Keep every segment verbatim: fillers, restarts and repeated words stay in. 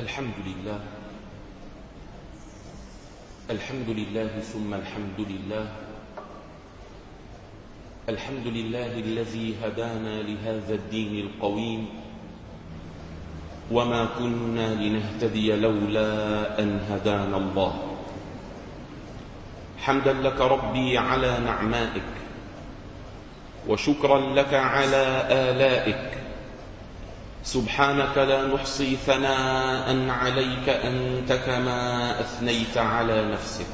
الحمد لله الحمد لله ثم الحمد لله الحمد لله الذي هدانا لهذا الدين القويم وما كنا لنهتدي لولا أن هدانا الله. حمدا لك ربي على نعمائك وشكرا لك على آلائك، سبحانك لا نحصي ثناء عليك أنت كما أثنيت على نفسك.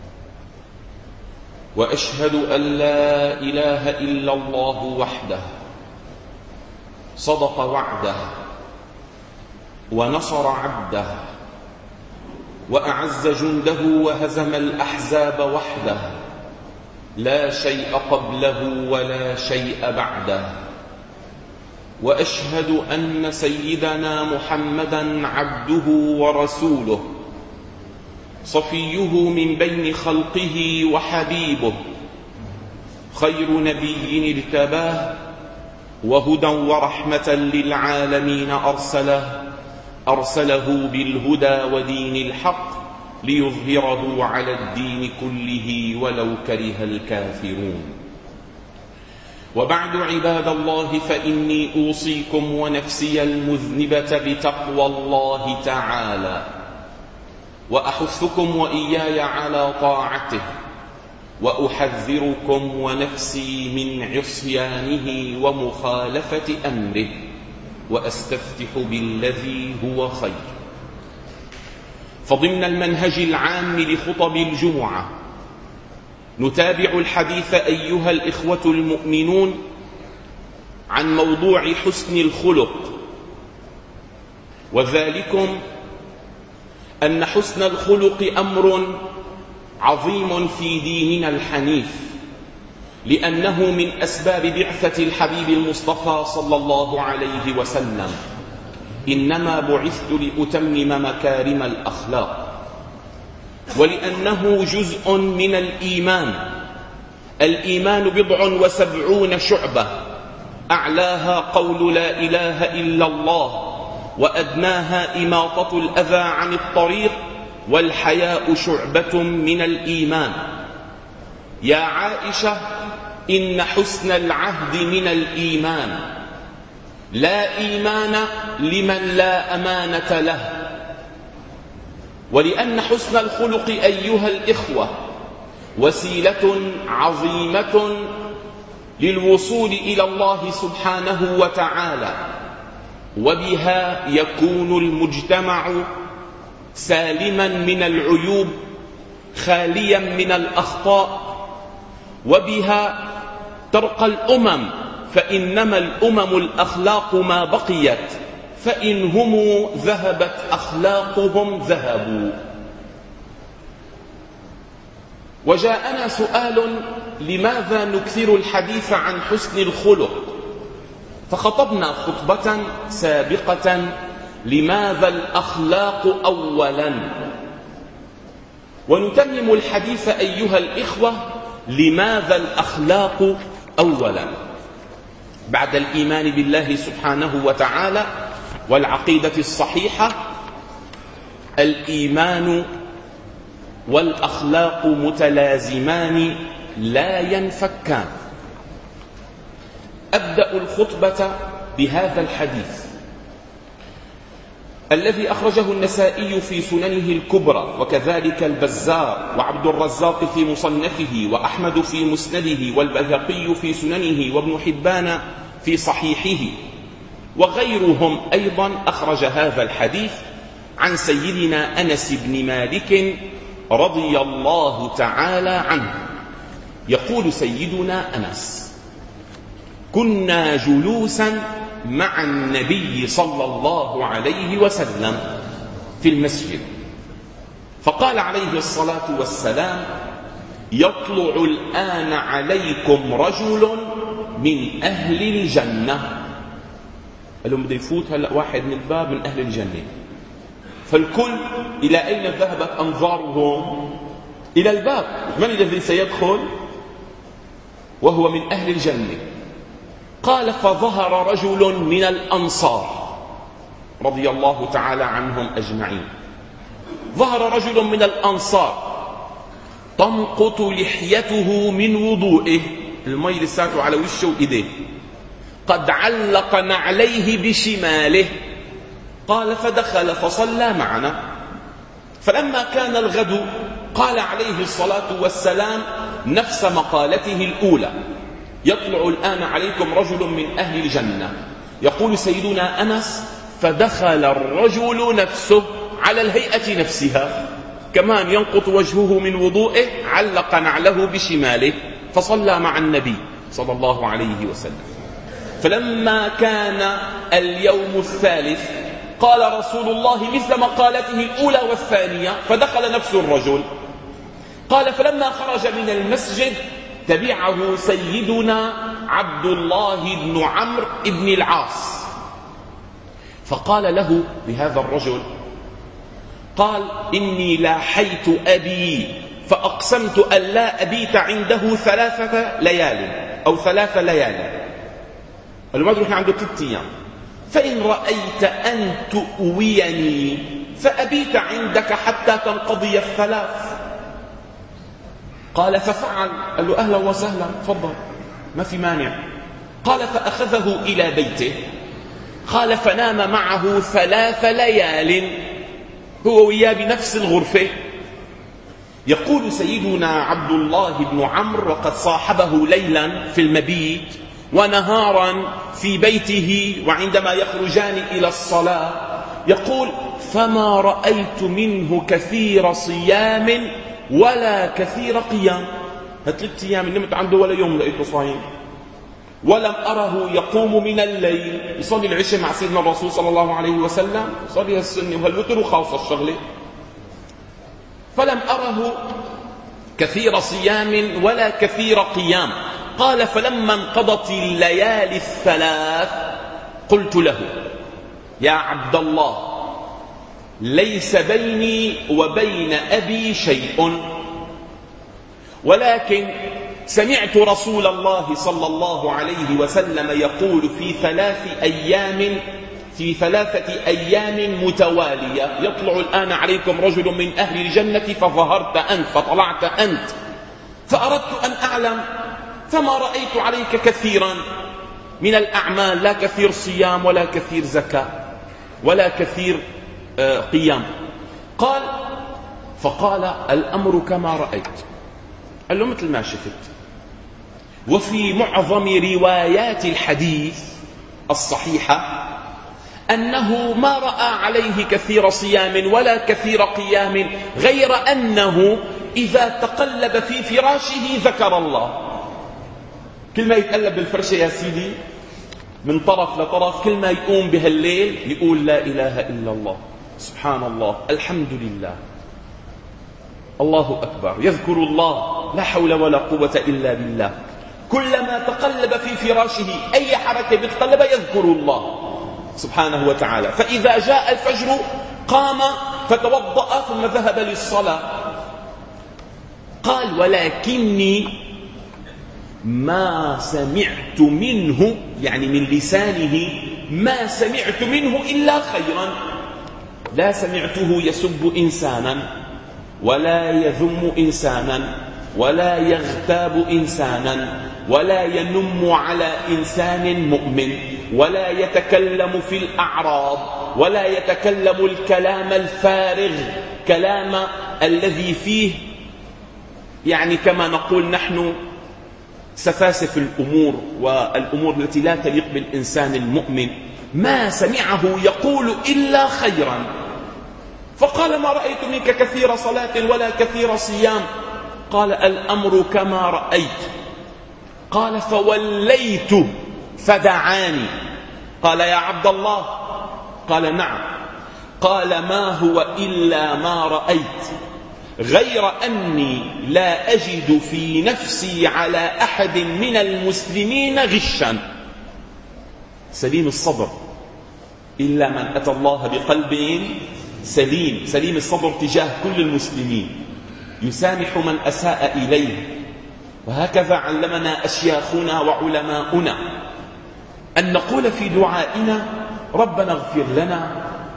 وأشهد أن لا إله إلا الله وحده صدق وعده ونصر عبده وأعز جنده وهزم الأحزاب وحده، لا شيء قبله ولا شيء بعده. وأشهد أن سيدنا محمدًا عبده ورسوله، صفيه من بين خلقه وحبيبه، خير نبي ارتباه وهدى ورحمة للعالمين أرسله أرسله بالهدى ودين الحق ليظهره على الدين كله ولو كره الكافرون. وبعد عباد الله، فإني أوصيكم ونفسي المذنبة بتقوى الله تعالى، وأحثكم وإياي على طاعته، وأحذركم ونفسي من عصيانه ومخالفة أمره، وأستفتح بالذي هو خير. فضمن المنهج العام لخطب الجمعة نتابع الحديث أيها الإخوة المؤمنون عن موضوع حسن الخلق، وذلكم أن حسن الخلق أمر عظيم في ديننا الحنيف، لأنه من أسباب بعثة الحبيب المصطفى صلى الله عليه وسلم. إنما بعثت لأتمم مكارم الأخلاق، ولأنه جزء من الإيمان. الإيمان بضع وسبعون شعبة، أعلاها قول لا إله إلا الله، وأدناها إماطة الأذى عن الطريق، والحياء شعبة من الإيمان. يا عائشة، إن حسن العهد من الإيمان، لا إيمان لمن لا أمانة له. ولأن حسن الخلق أيها الإخوة وسيلة عظيمة للوصول إلى الله سبحانه وتعالى، وبها يكون المجتمع سالما من العيوب خاليا من الأخطاء، وبها ترقى الأمم، فإنما الأمم الأخلاق ما بقيت، فإن هم ذهبت أخلاقهم ذهبوا. وجاءنا سؤال: لماذا نكثر الحديث عن حسن الخلق؟ فخطبنا خطبة سابقة: لماذا الأخلاق أولا؟ ونتمم الحديث أيها الإخوة: لماذا الأخلاق أولا؟ بعد الإيمان بالله سبحانه وتعالى والعقيدة الصحيحة، الإيمان والأخلاق متلازمان لا ينفكان. أبدأ الخطبة بهذا الحديث الذي أخرجه النسائي في سننه الكبرى، وكذلك البزار وعبد الرزاق في مصنفه، وأحمد في مسنده، والبيهقي في سننه، وابن حبان في صحيحه، وغيرهم أيضا أخرج هذا الحديث عن سيدنا أنس بن مالك رضي الله تعالى عنه. يقول سيدنا أنس: كنا جلوسا مع النبي صلى الله عليه وسلم في المسجد، فقال عليه الصلاة والسلام: يطلع الآن عليكم رجل من أهل الجنة. قال لهم: بده يفوت هلأ واحد من الباب من أهل الجنة. فالكل إلى أين ذهبت أنظارهم؟ إلى الباب. من الذي سيدخل وهو من أهل الجنة؟ قال: فظهر رجل من الأنصار رضي الله تعالى عنهم أجمعين. ظهر رجل من الأنصار تمقط لحيته من وضوئه، المي لساته على وشه وإيديه، قد علق نعليه بشماله. قال فدخل فصلى معنا. فلما كان الغد قال عليه الصلاة والسلام نفس مقالته الأولى: يطلع الآن عليكم رجل من أهل الجنة. يقول سيدنا أنس: فدخل الرجل نفسه على الهيئة نفسها، كمان ينقط وجهه من وضوئه، علق نعله بشماله، فصلى مع النبي صلى الله عليه وسلم. فلما كان اليوم الثالث قال رسول الله مثل مقالته الأولى والثانية، فدخل نفس الرجل. قال فلما خرج من المسجد تبعه سيدنا عبد الله بن عمرو بن العاص، فقال له بهذا الرجل، قال: إني لاحيت أبي فأقسمت أن لا أبيت عنده ثلاثة ليال أو ثلاث ليال، قال ما أدري عنده ثلاثة أيام، فإن رأيت أن تؤويني فأبيت عندك حتى تنقضي الثلاث. قال ففعل، قال له أهلا وسهلا، تفضل ما في مانع. قال فأخذه إلى بيته. قال فنام معه ثلاث ليال هو وياه بنفس الغرفة. يقول سيدنا عبد الله بن عمرو: وقد صاحبه ليلا في المبيت ونهارا في بيته وعندما يخرجان إلى الصلاة، يقول: فما رأيت منه كثير صيام ولا كثير قيام. ثلاث أيام نمت عنده ولا يوم لقيته صايم، ولم أره يقوم من الليل يصلي العشاء مع سيدنا الرسول صلى الله عليه وسلم، صلي السنة وهالوتر وخاصة الشغلة، فلم أره كثير صيام ولا كثير قيام. قال فلما انقضت الليالي الثلاث قلت له: يا عبد الله، ليس بيني وبين أبي شيء، ولكن سمعت رسول الله صلى الله عليه وسلم يقول في ثلاث أيام في ثلاثة أيام متوالية: يطلع الآن عليكم رجل من أهل الجنة، فظهرت أنت فطلعت أنت، فأردت أن أعلم، فما رأيت عليك كثيرا من الأعمال، لا كثير صيام ولا كثير زكاة ولا كثير قيام. قال فقال: الأمر كما رأيت. قال له: مثل ما شفت. وفي معظم روايات الحديث الصحيحة أنه ما رأى عليه كثير صيام ولا كثير قيام، غير أنه إذا تقلب في فراشه ذكر الله. كل ما يتقلب بالفرشة يا سيدي من طرف لطرف، كل ما يقوم بهالليل يقول: لا إله إلا الله، سبحان الله، الحمد لله، الله أكبر، يذكر الله، لا حول ولا قوة إلا بالله. كلما تقلب في فراشه أي حركة بتقلب يذكر الله سبحانه وتعالى. فإذا جاء الفجر قام فتوضأ ثم ذهب للصلاة. قال: ولكني ما سمعت منه، يعني من لسانه، ما سمعت منه إلا خيرا. لا سمعته يسب إنسانا ولا يذم إنسانا ولا يغتاب إنسانا ولا ينم على إنسان مؤمن ولا يتكلم في الأعراض ولا يتكلم الكلام الفارغ، كلام الذي فيه يعني كما نقول نحن سفاسف الأمور والأمور التي لا تليق بالإنسان المؤمن. ما سمعه يقول إلا خيرا. فقال: ما رأيت منك كثير صلاة ولا كثير صيام. قال: الأمر كما رأيت. قال: فوليت فدعاني. قال: يا عبد الله. قال: نعم. قال: ما هو إلا ما رأيت، غير أني لا أجد في نفسي على أحد من المسلمين غشا. سليم الصبر إلا من أتى الله بقلب سليم، سليم الصبر تجاه كل المسلمين، يسامح من أساء إليه. وهكذا علمنا أشياخنا وعلماؤنا أن نقول في دعائنا: ربنا اغفر لنا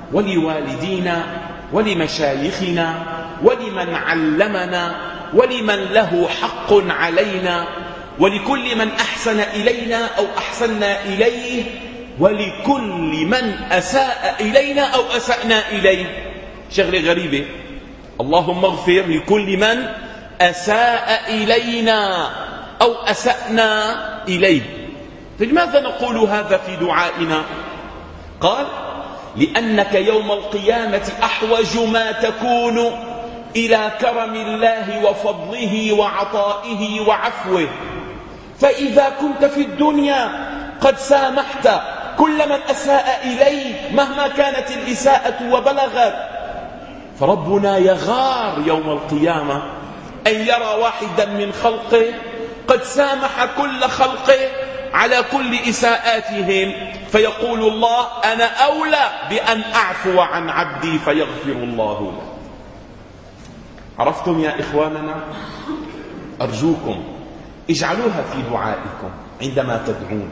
ولوالدينا ولمشايخنا ولمن علمنا ولمن له حق علينا ولكل من أحسن إلينا أو أحسنا إليه ولكل من أساء إلينا أو أسأنا إليه. شغلة غريبة، اللهم اغفر لكل من أساء إلينا أو أسأنا إليه. فلماذا نقول هذا في دعائنا؟ قال: لأنك يوم القيامة أحوج ما تكون إلى كرم الله وفضله وعطائه وعفوه. فإذا كنت في الدنيا قد سامحت كل من أساء إليك مهما كانت الإساءة وبلغت، فربنا يغار يوم القيامة أن يرى واحدا من خلقه قد سامح كل خلقه على كل إساءاتهم، فيقول الله: أنا أولى بأن أعفو عن عبدي فيغفر الله له. عرفتم يا إخواننا؟ أرجوكم اجعلوها في دعائكم عندما تدعون.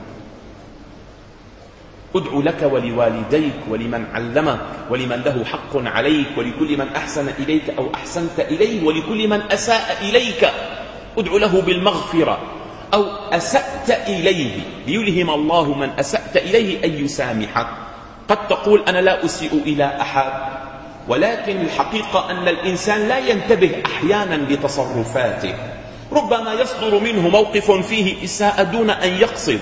ادعو لك ولوالديك ولمن علمك ولمن له حق عليك ولكل من أحسن إليك أو أحسنت إليه ولكل من أساء إليك. ادعو له بالمغفرة أو أسأت إليه ليلهم الله من أسأت إليه أن يسامحك. قد تقول: أنا لا أسيء إلى أحد، ولكن الحقيقة أن الإنسان لا ينتبه أحيانا لتصرفاته، ربما يصدر منه موقف فيه إساءة دون أن يقصد،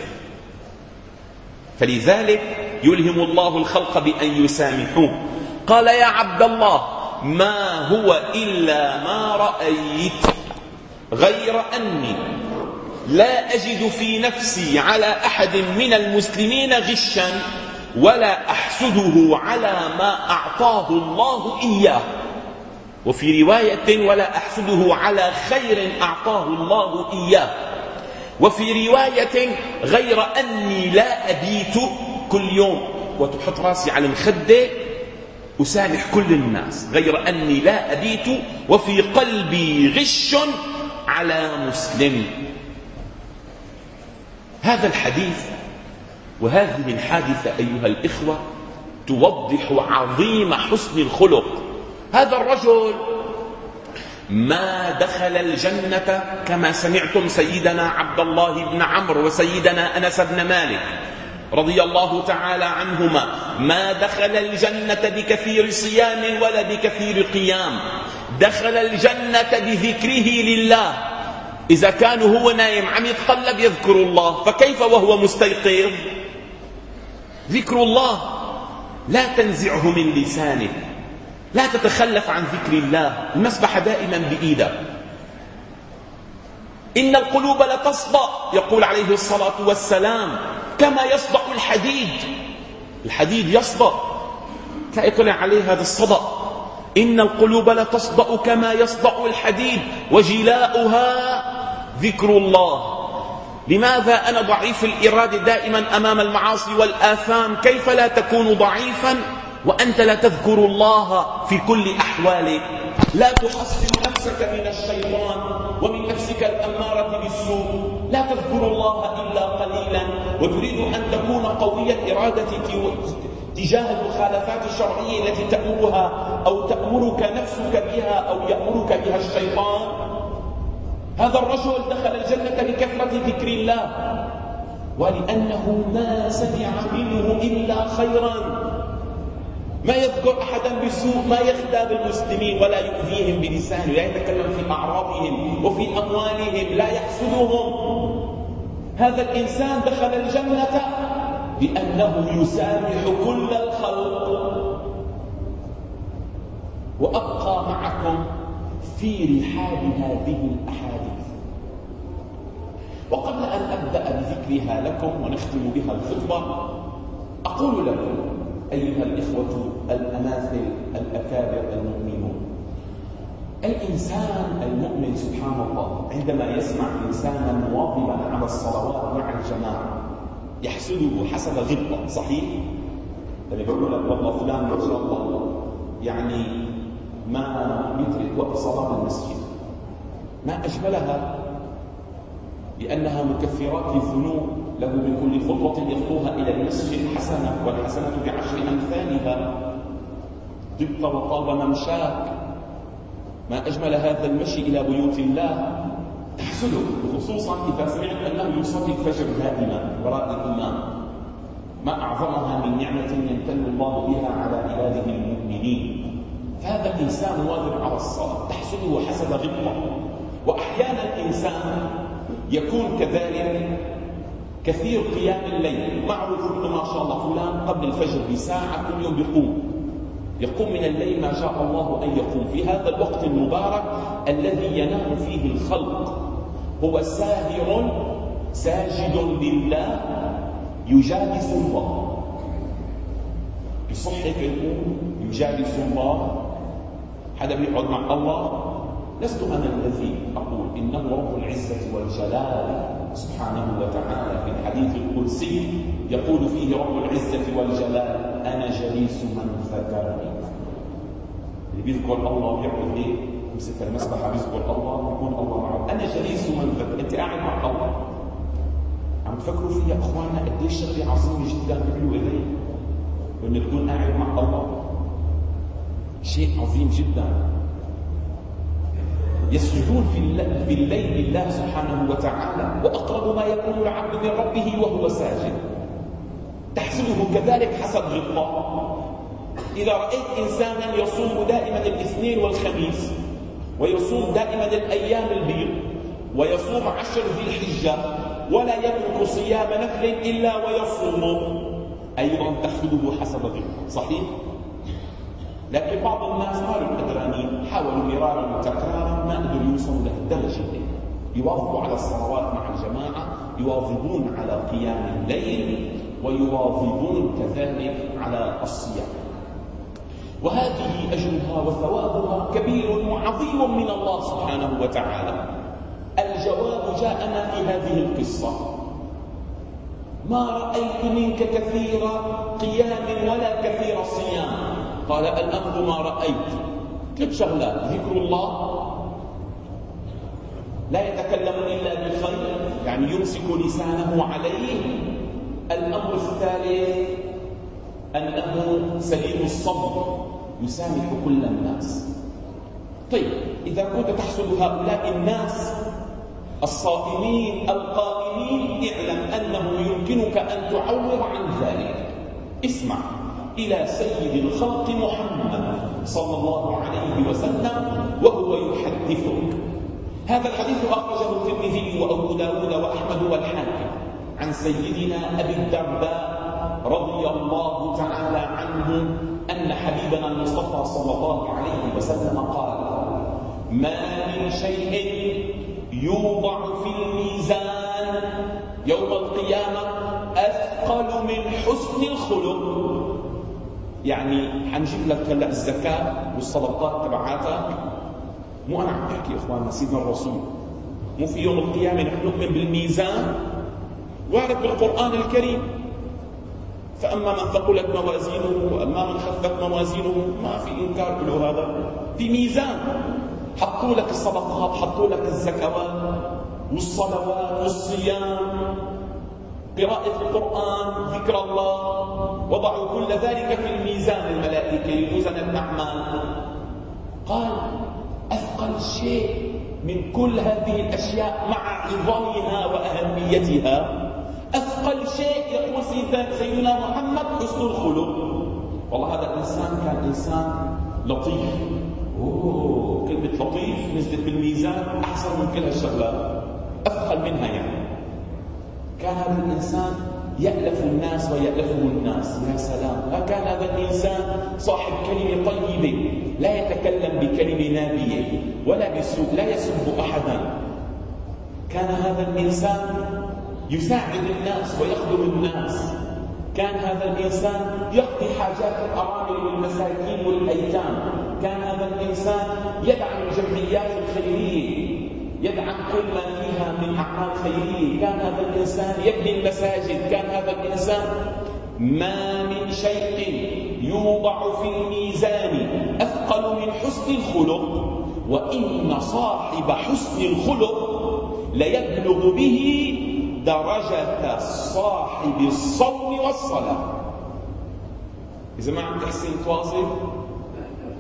فلذلك يلهم الله الخلق بأن يسامحوه. قال: يا عبد الله، ما هو إلا ما رأيت، غير أني لا أجد في نفسي على أحد من المسلمين غشا ولا أحسده على ما أعطاه الله إياه، وفي رواية: ولا أحسده على خير أعطاه الله إياه، وفي رواية: غير أني لا أبيت كل يوم وتحط راسي على المخدة أسامح كل الناس، غير أني لا أبيت وفي قلبي غش على مسلم. هذا الحديث وهذه الحادثة أيها الإخوة توضح عظيم حسن الخلق. هذا الرجل ما دخل الجنة كما سمعتم سيدنا عبد الله بن عمرو وسيدنا أنس بن مالك رضي الله تعالى عنهما، ما دخل الجنة بكثير صيام ولا بكثير قيام، دخل الجنة بذكره لله. إذا كان هو نايم عم يتقلب يذكر الله، فكيف وهو مستيقظ؟ ذكر الله لا تنزعه من لسانه، لا تتخلف عن ذكر الله، المسبح دائما بإيدك. إن القلوب لتصدأ، يقول عليه الصلاة والسلام، كما يصدأ الحديد. الحديد يصدأ، تلاقي طلع عليه هذا الصدأ. إن القلوب لتصدأ كما يصدأ الحديد وجلاؤها ذكر الله. لماذا أنا ضعيف الإرادة دائما أمام المعاصي والآثام؟ كيف لا تكون ضعيفا وأنت لا تذكر الله في كل أحوالك؟ لا تحصن نفسك من الشيطان ومن نفسك الأمارة بالسوء، لا تذكر الله إلا قليلا، وتريد أن تكون قوي الإرادة تجاه المخالفات الشرعية التي تأمرها أو تأمرك نفسك بها أو يأمرك بها الشيطان. هذا الرجل دخل الجنة بكثرة ذكر الله، ولأنه ما سمع منه إلا خيرا، ما يذكر أحدا بالسوء، ما يغتاب المسلمين ولا يؤذيهم بلسانه، لا يتكلم في أعراضهم وفي أموالهم، لا يحسدهم. هذا الإنسان دخل الجنة بأنه يسامح كل الخلق. وأبقى معكم في رحاب هذه الأحاديث، وقبل أن أبدأ بذكرها لكم ونختم بها الخطبة، أقول لكم أيها الإخوة الأماثل الأكابر المؤمنون، الإنسان المؤمن سبحان الله عندما يسمع إنسانا مواظبا على الصلوات مع الجماعة يحسده حسد غبطة، صحيح؟ يعني بقول لك والله فلان ما شاء الله يعني ما يترك وقت صلاة المسجد، ما أجملها، لأنها مكفرات للذنوب، له بكل خطوة يخطوها إلى المسجد حسنة، والحسنة بعشر أمثالها. طبت وطاب ممشاك، ما أجمل هذا المشي إلى بيوت الله. تحسده، خصوصا إذا سمعت أنه يصلي الفجر دائما وراء الإمام. ما أعظمها من نعمة يمتن الله بها على عباده المؤمنين. فهذا الإنسان واظب على الصلاة، تحسده حسد غبطة. وأحيانا الإنسان يكون كذلك كثير قيام الليل، معروف أنه ما شاء الله فلان قبل الفجر بساعة كل يوم يقوم يقوم من الليل ما شاء الله أن يقوم في هذا الوقت المبارك الذي ينام فيه الخلق. هو ساهر ساجد لله يجالس الله. بصحك يقول يجالس الله، حدا بيقعد مع الله. لست أنا الذي أقول، إنه رب العزة والجلال سبحانه وتعالى في الحديث القدسي يقول فيه رب العزة والجلال: أنا جليس من ذكرني. اللي بيذكر الله بيعمل إيه؟ يمسك المسبحة بيذكر الله يكون الله معه. أنا جليس من ذكرني. أنت قاعد مع الله، عم تفكروا فيها أخواننا قديش شغلة عظيمة جدا بيقولوا إليه، وإن تكون قاعد مع الله شيء عظيم جدا. يسجدون في الليل لله سبحانه وتعالى، وأقرب ما يكون العبد من ربه وهو ساجد. تحسده كذلك حسد غطاء. إذا رأيت إنسانا يصوم دائما الاثنين والخميس، ويصوم دائما الأيام البيض، ويصوم عشر ذي الحجة، ولا يترك صيام نفل إلا ويصوم، أيضا تحسده حسد غطاء. صحيح؟ لكن بعض الناس ما لهم قدرانين، حاولوا مرارا وتكرارا ما قدروا يوصلوا لهالدرجة دي. يواظبوا على الصلوات مع الجماعة، يواظبون على قيام الليل، ويواظبون كذلك على الصيام. وهذه أجرها وثوابها كبير وعظيم من الله سبحانه وتعالى. الجواب جاءنا في هذه القصة: ما رأيت منك كثير قيام ولا كثير صيام. قال: الأمر ما رأيت. ثلاث شغلات: ذكر الله، لا يتكلم إلا بالخير، يعني يمسك لسانه عليه. الأمر الثالث أنه سليم الصبر، يسامح كل الناس. طيب، إذا كنت تحسد هؤلاء الناس الصائمين القائمين، اعلم أنه يمكنك أن تعوض عن ذلك. اسمع إلى سيد الخلق محمد صلى الله عليه وسلم وهو يحدثك. هذا الحديث أخرجه الترمذي وأبو داود وأحمد والحاكم عن سيدنا أبي الدرداء رضي الله تعالى عنه أن حبيبنا المصطفى صلى الله عليه وسلم قال: ما من شيء يوضع في الميزان يوم القيامة أثقل من حسن الخلق. يعني حنجيب لك هلا الزكاة والصدقات تبعاتك، مو أنا عم بحكي إخواننا، سيدنا الرسول. مو في يوم القيامة نحن نؤمن بالميزان، وارد بالقرآن الكريم: فأما من ثقلت موازينه وأما من خفت موازينه. ما في إنكار له هذا. في ميزان، حطوا لك الصدقات، حطوا لك الزكوات والصلوات والصيام، قراءة القرآن، ذكر الله، وضعوا كل ذلك في الميزان الملائكي ليوزن الأعمال. قال: أثقل شيء من كل هذه الأشياء مع عظمها وأهميتها، أثقل شيء يقول سيدنا محمد حسن الخلق. والله هذا الإنسان كان إنسان لطيف. أوه، كلمة لطيف نزلت بالميزان أحسن من كل هالشغلات، أثقل منها. يعني كان هذا الإنسان يألف الناس ويألفه الناس. يا سلام! كان هذا الإنسان صاحب كلمة طيبة، لا يتكلم بكلمة نابية ولا بسوء، لا يسب أحدا. كان هذا الإنسان يساعد الناس ويخدم الناس. كان هذا الإنسان يقضي حاجات الأرامل والمساكين والأيتام. كان هذا الإنسان يدعم الجمعيات الخيرية، يدعم كل ما فيها من أعمال خيرية. كان هذا الإنسان يبني المساجد. كان هذا الإنسان ما من شيء يوضع في الميزان أثقل من حسن الخلق، وإن صاحب حسن الخلق ليبلغ به درجة صاحب الصوم والصلاة. إذا ما عم تحسن تواصل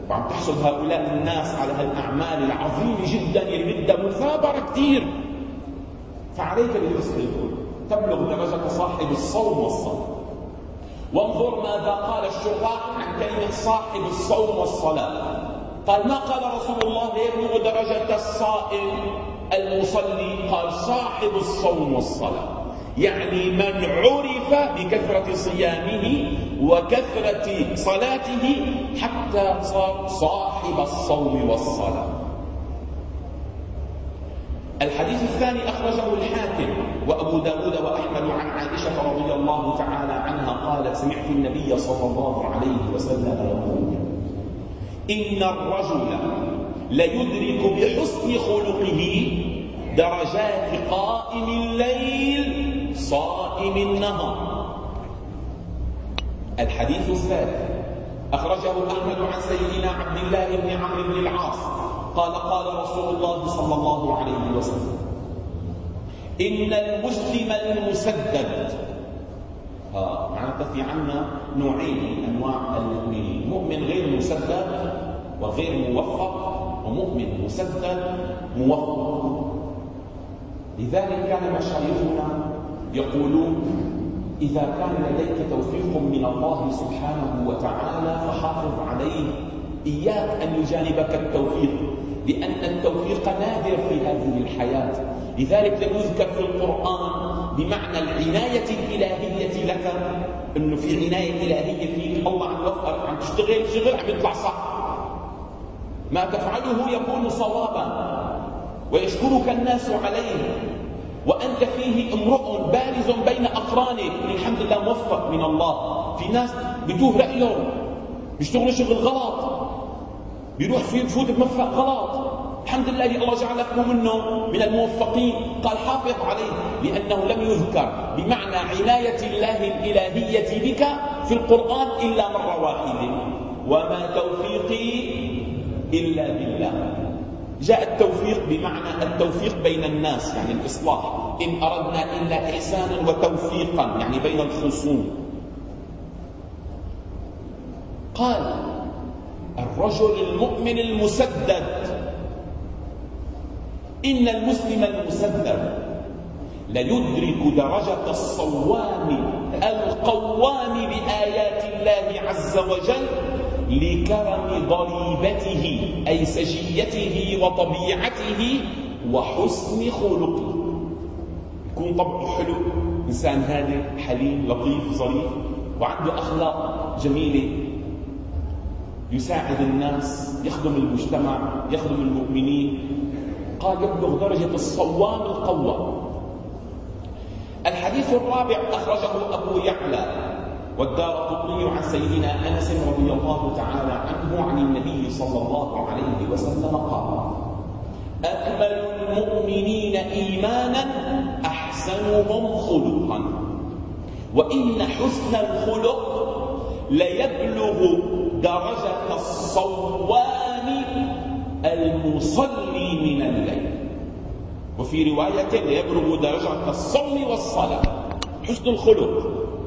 وعم تحصل هؤلاء الناس على هالأعمال العظيمة جدا اللي بدها مثابرة كثير، فعليك بحسن الخلق تبلغ درجة صاحب الصوم والصلاة. وانظر ماذا قال الشراح عن كلمة صاحب الصوم والصلاة. قال ما قال رسول الله يبلغ درجة الصائم المصلي، قال صاحب الصوم والصلاة، يعني من عرف بكثرة صيامه وكثرة صلاته حتى صار صاحب الصوم والصلاة. الحديث الثاني أخرجه الحاكم وأبو داود وأحمد عن عائشة رضي الله تعالى عنها قالت سمعت النبي صلى الله عليه وسلم يقول إن الرجل ليدرك بحسن خلقه درجات قائم الليل صائم النهار. الحديث الثالث أخرجه أحمد عن سيدنا عبد الله بن عمرو بن العاص قال قال رسول الله صلى الله عليه وسلم إن المسلم المسدد، آه معناتها في عنا نوعين من أنواع المؤمنين، مؤمن غير مسدد وغير موفق، ومؤمن مسدد موفق. لذلك كان مشايخنا يقولون إذا كان لديك توفيق من الله سبحانه وتعالى فحافظ عليه، إياك أن يجانبك التوفيق، لأن التوفيق نادر في هذه الحياة. لذلك لم يذكر في القرآن بمعنى العناية الإلهية لك، أنه في عناية إلهية فيك، الله عم يوفقك، عم تشتغل شغل عم يطلع صح، ما تفعله يكون صوابا ويشكرك الناس عليه، وأنت فيه امرؤ بارز بين أقرانك، الحمد لله موفق من الله. في ناس بتوه رأيهم، بيشتغلوا شغل غلط، بيروح في بفوت بمفق غلط، الحمد لله الله جعلك منه من الموفقين. قال حافظ عليه، لأنه لم يذكر بمعنى عناية الله الإلهية بك في القرآن إلا مرة واحدة، وما توفيقي إلا بالله. جاء التوفيق بمعنى التوفيق بين الناس، يعني الإصلاح، إن أردنا إلا إحسانا وتوفيقا، يعني بين الخصوم. قال الرجل المؤمن المسدد، إن المسلم المسدد ليدرك درجة الصوام القوام بآيات الله عز وجل لكرم ضريبته أي سجيته وطبيعته وحسن خلقه. يكون طبعه حلو، إنسان هادئ حليم لطيف ظريف وعنده أخلاق جميلة، يساعد الناس، يخدم المجتمع، يخدم المؤمنين. قال يبلغ درجة الصوام القوام. الحديث الرابع أخرجه أبو يعلى والدارقطني عن سيدنا أنس رضي الله تعالى عنه عن النبي صلى الله عليه وسلم قال أكمل المؤمنين إيمانا أحسنهم خلقا، وإن حسن الخلق ليبلغ درجة الصوام المصلي من الليل، وفي رواية ليبلغ درجة الصوم والصلاة، حسن الخلق.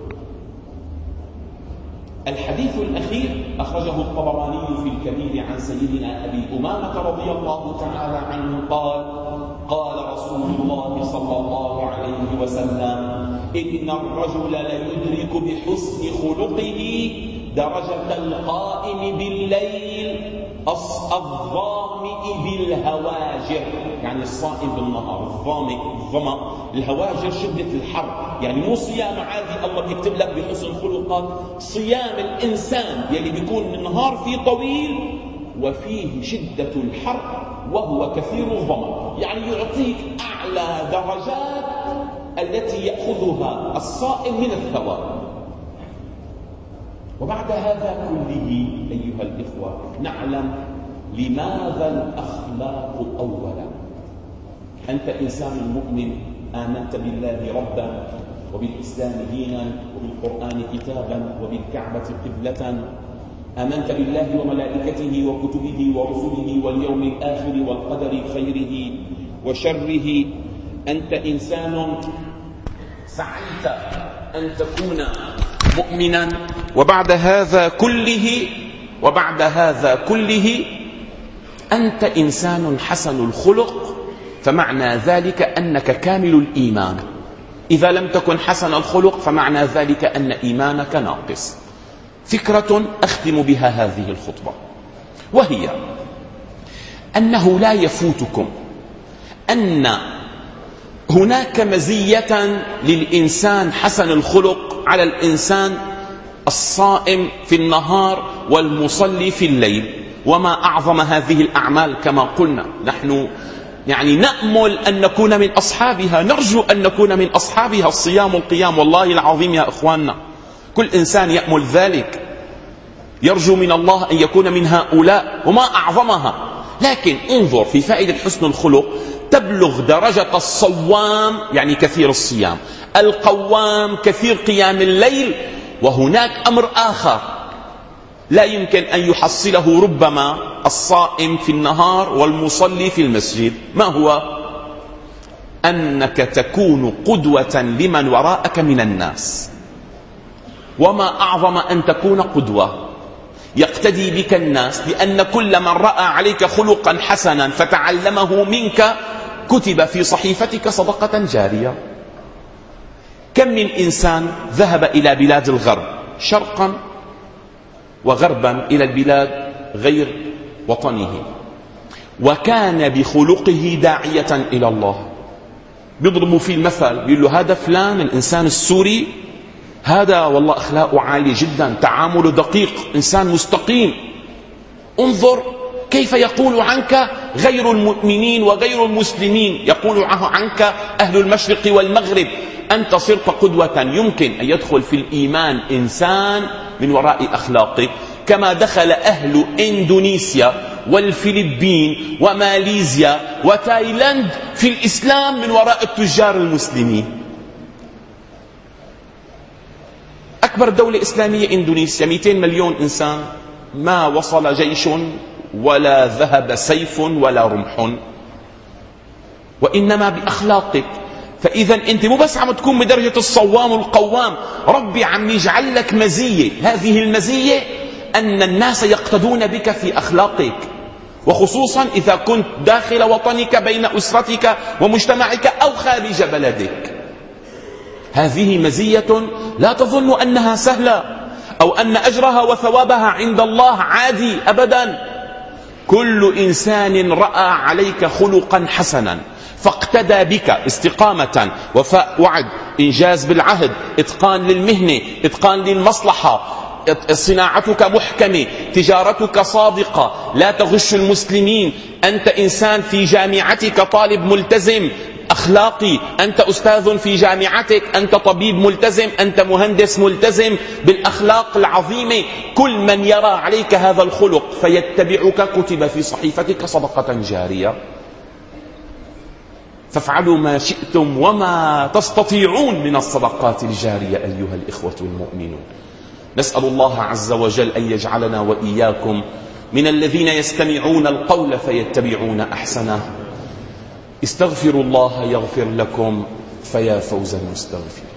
الحديث الأخير أخرجه الطبراني في الكبير عن سيدنا أبي أمامة رضي الله تعالى عنه قال قال رسول الله صلى الله عليه وسلم إن الرجل ليدرك بحسن خلقه درجة القائم بالليل الظامئ بالهواجر، يعني الصائم بالنهار، الظامئ الظمأ، الهواجر شدة الحر، يعني مو صيام عادي الله بيكتب لك بحسن خلقك، صيام الإنسان يلي بيكون النهار فيه طويل وفيه شدة الحر وهو كثير الظمأ، يعني يعطيك أعلى درجات التي يأخذها الصائم من الثواب. وبعد هذا كله أيها الإخوة نعلم لماذا الأخلاق أولا. أنت إنسان مؤمن، آمنت بالله ربا وبالإسلام دينا وبالقرآن كتابا وبالكعبة قبلة، آمنت بالله وملائكته وكتبه ورسله واليوم الآخر والقدر خيره وشره. أنت إنسان سعيت أن تكون مؤمنا، وبعد هذا كله وبعد هذا كله أنت إنسان حسن الخلق، فمعنى ذلك أنك كامل الإيمان. إذا لم تكن حسن الخلق فمعنى ذلك أن إيمانك ناقص. فكرة أختم بها هذه الخطبة، وهي أنه لا يفوتكم أن هناك مزية للإنسان حسن الخلق على الإنسان الصائم في النهار والمصلي في الليل. وما أعظم هذه الأعمال كما قلنا، نحن يعني نأمل أن نكون من أصحابها، نرجو أن نكون من أصحابها، الصيام والقيام. والله العظيم يا إخواننا كل إنسان يأمل ذلك، يرجو من الله أن يكون من هؤلاء، وما أعظمها. لكن انظر في فائدة حسن الخلق، تبلغ درجة الصوام يعني كثير الصيام، القوام كثير قيام الليل. وهناك أمر آخر لا يمكن أن يحصله ربما الصائم في النهار والمصلي في المسجد، ما هو؟ أنك تكون قدوة لمن وراءك من الناس. وما أعظم أن تكون قدوة يقتدي بك الناس، لأن كل من رأى عليك خلقا حسنا فتعلمه منك كتب في صحيفتك صدقة جارية. كم من إنسان ذهب إلى بلاد الغرب شرقا وغربا إلى البلاد غير وطنه، وكان بخلقه داعية إلى الله. بيضربوا فيه المثل، بيقول له هذا فلان الإنسان السوري، هذا والله أخلاقه عالية جدا، تعامله دقيق، إنسان مستقيم. انظر كيف يقول عنك غير المؤمنين وغير المسلمين، يقول عنك أهل المشرق والمغرب. أنت صرت قدوة. يمكن أن يدخل في الإيمان إنسان من وراء أخلاقك، كما دخل أهل إندونيسيا والفلبين وماليزيا وتايلاند في الإسلام من وراء التجار المسلمين. أكبر دولة إسلامية إندونيسيا، مئتين مليون إنسان، ما وصل جيش ولا ذهب سيف ولا رمح، وإنما بأخلاقك. فإذا أنت مو بس عم تكون بدرجة الصوام القوام، ربي عم يجعل لك مزية. هذه المزية أن الناس يقتدون بك في أخلاقك، وخصوصا إذا كنت داخل وطنك بين أسرتك ومجتمعك أو خارج بلدك. هذه مزية لا تظن أنها سهلة أو أن أجرها وثوابها عند الله عادي أبدا. كل إنسان رأى عليك خلقا حسنا فاقتدى بك استقامة، وفاء وعد، إنجاز بالعهد، إتقان للمهنة، إتقان للمصلحة، صناعتك محكمة، تجارتك صادقة، لا تغش المسلمين، أنت إنسان في جامعتك طالب ملتزم أخلاقي، أنت أستاذ في جامعتك، أنت طبيب ملتزم، أنت مهندس ملتزم بالأخلاق العظيمة. كل من يرى عليك هذا الخلق فيتبعك كتب في صحيفتك صدقة جارية. فافعلوا ما شئتم وما تستطيعون من الصدقات الجارية أيها الإخوة المؤمنون. نسأل الله عز وجل أن يجعلنا وإياكم من الذين يستمعون القول فيتبعون أحسنه. استغفروا الله يغفر لكم، فيا فوز المستغفر.